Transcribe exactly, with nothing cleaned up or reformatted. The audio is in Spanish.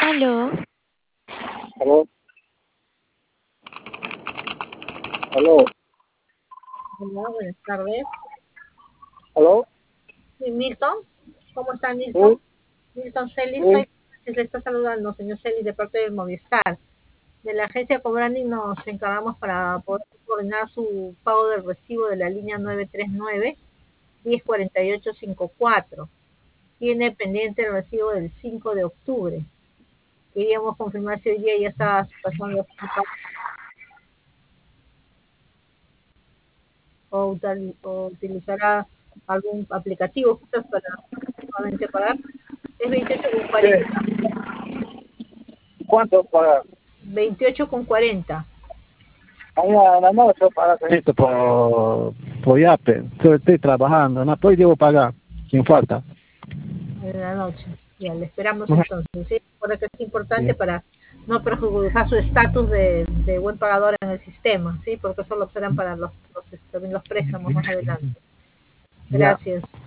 Aló, Aló, aló, Hola, buenas tardes. aló, Sí, Milton, ¿cómo está Milton? sí, Milton Celis, sí, soy quien le está saludando, señor Celis, de parte de Movistar. De la agencia Cobrani nos encargamos para poder coordinar su pago del recibo de la línea nueve tres nueve, diez cuarenta y ocho cincuenta y cuatro. Tiene pendiente el recibo del cinco de octubre. Queríamos confirmar si hoy día ya está pasando su pago o, util- o utilizará algún aplicativo quizás para nuevamente pagar. Es veintiocho con sí. cuarenta. ¿Cuánto para? veintiocho con cuarenta. Ahí a la noche para Esto por, por Yape. Estoy, estoy trabajando, no estoy debo pagar, sin falta. En la noche. Ya, le esperamos Ajá. entonces. ¿Sí? Porque es importante Sí. para no perjudicar su estatus de, de buen pagador en el sistema, ¿sí? Porque eso lo esperan para los, los, también los préstamos más adelante. Ya. Gracias.